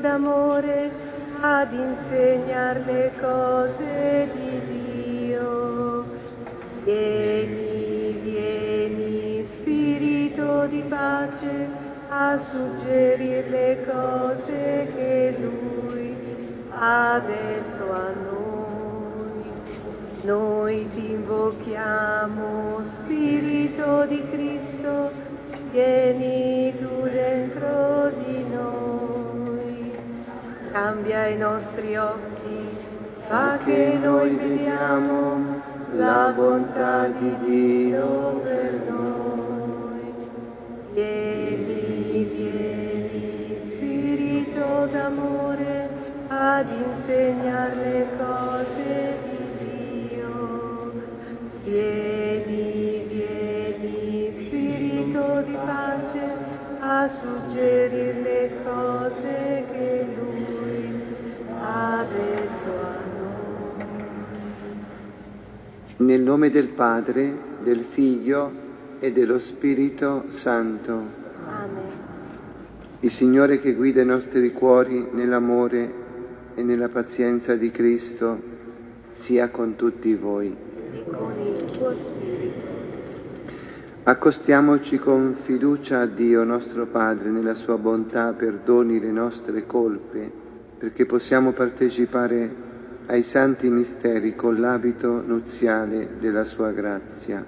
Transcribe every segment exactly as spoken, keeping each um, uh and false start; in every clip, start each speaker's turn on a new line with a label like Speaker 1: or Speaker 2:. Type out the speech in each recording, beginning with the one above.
Speaker 1: d'amore ad insegnar le cose di Dio. Vieni, vieni, Spirito di pace, a suggerir le cose che Lui ha detto a noi. Noi ti invochiamo, Spirito di Cristo, vieni tu dentro di noi. Cambia i nostri occhi, fa che noi vediamo la bontà di Dio per noi. Vieni, vieni, Spirito d'amore, ad insegnar le cose di Dio. Vieni, vieni, Spirito di pace, a suggerir le cose che Lui ha detto a noi.
Speaker 2: Nel nome del Padre, del Figlio e dello Spirito Santo.
Speaker 1: Amen.
Speaker 2: Il Signore che guida i nostri cuori nell'amore e nella pazienza di Cristo sia con tutti voi.
Speaker 1: E con il tuo Spirito.
Speaker 2: Accostiamoci con fiducia a Dio nostro Padre, nella sua bontà perdoni le nostre colpe, perché possiamo partecipare ai santi misteri con l'abito nuziale della sua grazia.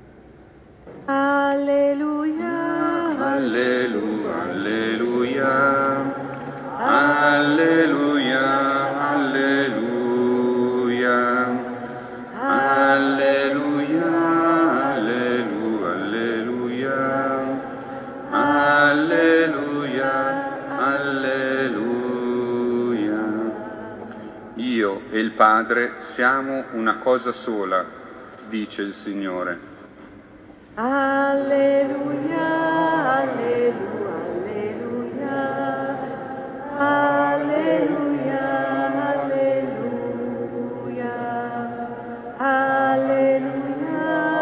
Speaker 1: Alleluia,
Speaker 3: Alleluia, alleluia, alleluia, alleluia, alleluia, alleluia, alleluia, alleluia. Io e il Padre siamo una cosa sola, dice il Signore.
Speaker 1: alleluia, alleluia, alleluia, alleluia, alleluia, alleluia,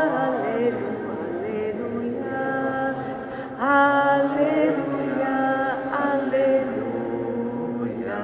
Speaker 1: alleluia, alleluia, alleluia.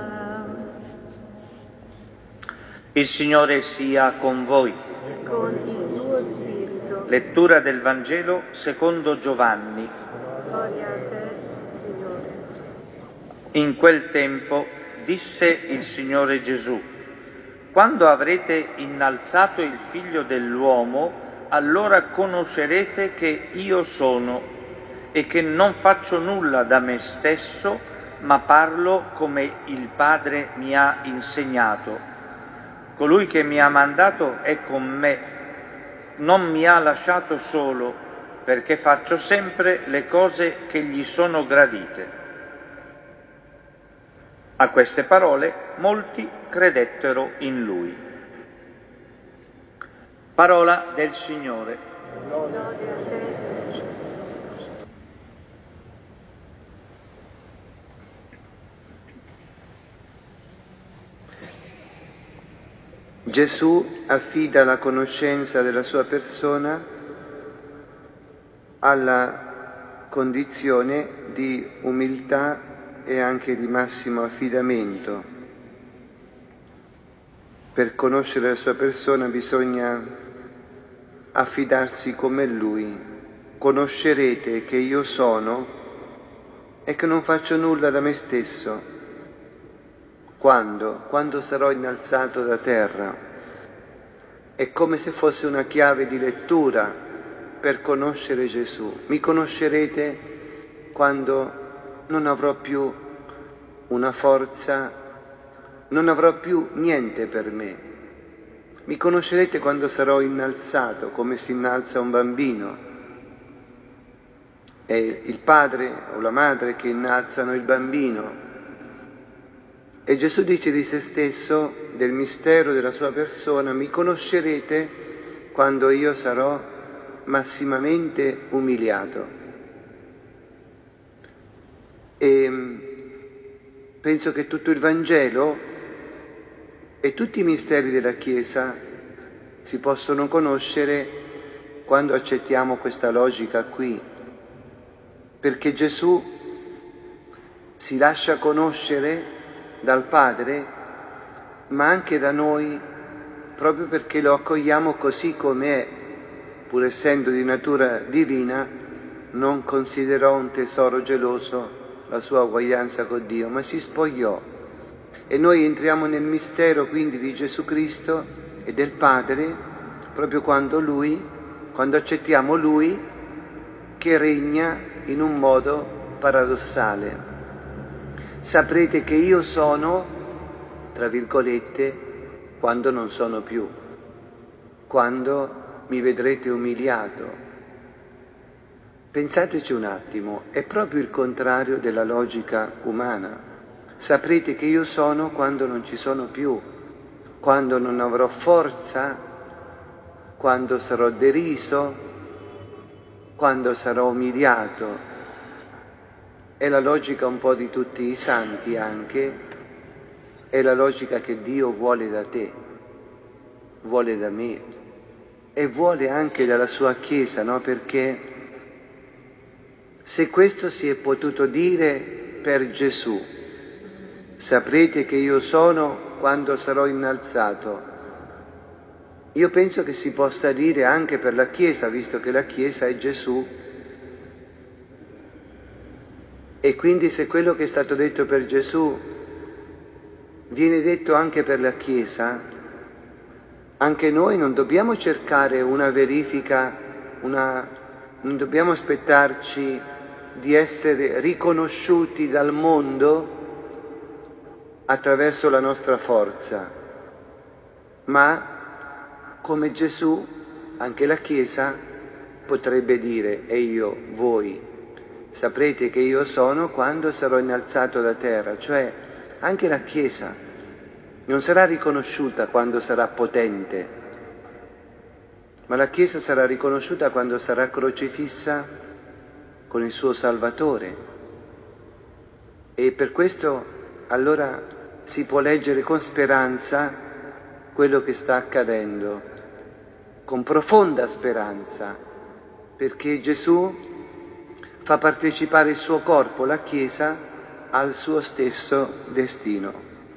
Speaker 4: Il Signore sia con voi.
Speaker 1: Con il tuo spirito.
Speaker 4: Lettura del Vangelo secondo Giovanni.
Speaker 1: Gloria a te, Signore.
Speaker 4: In quel tempo disse il Signore Gesù: quando avrete innalzato il Figlio dell'uomo, allora conoscerete che io sono e che non faccio nulla da me stesso, ma parlo come il Padre mi ha insegnato. Colui che mi ha mandato è con me, non mi ha lasciato solo, perché faccio sempre le cose che gli sono gradite. A queste parole molti credettero in Lui. Parola del Signore.
Speaker 1: Gloria a te,
Speaker 2: Gesù affida la conoscenza della sua persona alla condizione di umiltà e anche di massimo affidamento. Per conoscere la sua persona bisogna affidarsi come Lui. Conoscerete che io sono e che non faccio nulla da me stesso. Quando? Quando sarò innalzato da terra. È come se fosse una chiave di lettura per conoscere Gesù. Mi conoscerete quando non avrò più una forza, non avrò più niente per me. Mi conoscerete quando sarò innalzato, come si innalza un bambino. È il padre o la madre che innalzano il bambino. E Gesù dice di se stesso, del mistero della sua persona: mi conoscerete quando io sarò massimamente umiliato. E penso che tutto il Vangelo e tutti i misteri della Chiesa si possono conoscere quando accettiamo questa logica qui, perché Gesù si lascia conoscere dal Padre, ma anche da noi, proprio perché lo accogliamo così come è, pur essendo di natura divina. Non considerò un tesoro geloso la sua uguaglianza con Dio, ma si spogliò. E noi entriamo nel mistero quindi di Gesù Cristo e del Padre, proprio quando Lui, quando accettiamo Lui che regna in un modo paradossale. Saprete che io sono, tra virgolette, quando non sono più, quando mi vedrete umiliato. Pensateci un attimo, è proprio il contrario della logica umana. Saprete che io sono quando non ci sono più, quando non avrò forza, quando sarò deriso, quando sarò umiliato. È la logica un po' di tutti i santi anche, è la logica che Dio vuole da te, vuole da me e vuole anche dalla sua Chiesa, no? Perché se questo si è potuto dire per Gesù, saprete che io sono quando sarò innalzato, io penso che si possa dire anche per la Chiesa, visto che la Chiesa è Gesù. E quindi se quello che è stato detto per Gesù viene detto anche per la Chiesa, anche noi non dobbiamo cercare una verifica, una... non dobbiamo aspettarci di essere riconosciuti dal mondo attraverso la nostra forza, ma come Gesù anche la Chiesa potrebbe dire: e io, voi, saprete che io sono quando sarò innalzato da terra. Cioè anche la Chiesa non sarà riconosciuta quando sarà potente, ma la Chiesa sarà riconosciuta quando sarà crocifissa con il suo Salvatore. E per questo allora si può leggere con speranza quello che sta accadendo, con profonda speranza, perché Gesù fa partecipare il suo corpo, la Chiesa, al suo stesso destino.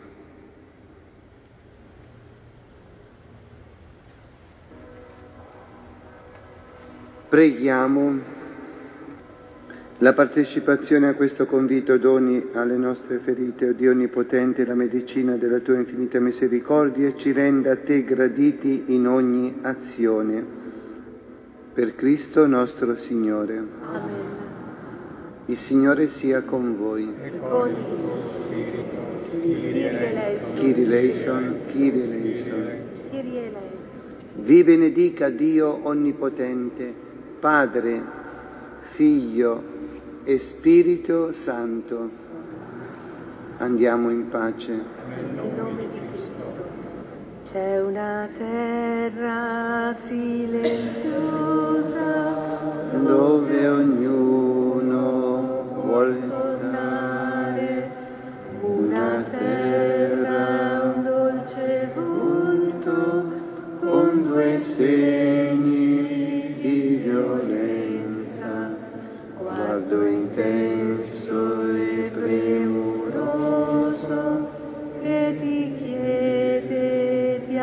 Speaker 2: Preghiamo la partecipazione a questo convito doni alle nostre ferite. O Dio Onnipotente, la medicina della Tua infinita misericordia ci renda a Te graditi in ogni azione. Per Cristo nostro Signore.
Speaker 1: Amen.
Speaker 2: Il Signore sia con voi.
Speaker 1: E con il tuo spirito. Kyrie eleison.
Speaker 2: Kyrie eleison, Kyrie eleison.
Speaker 1: Kyrie eleison.
Speaker 2: Vi benedica Dio Onnipotente, Padre, Figlio e Spirito Santo. Andiamo in pace.
Speaker 1: Nel nome di Cristo. C'è una terra silenziosa
Speaker 2: Dove ognuno vuole
Speaker 1: tornare, una terra, un dolce volto con due segni di violenza, guardo intenso e premuroso che ti chiede di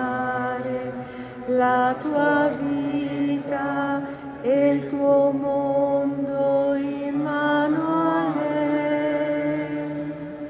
Speaker 1: affidare la tua vita e il tuo amore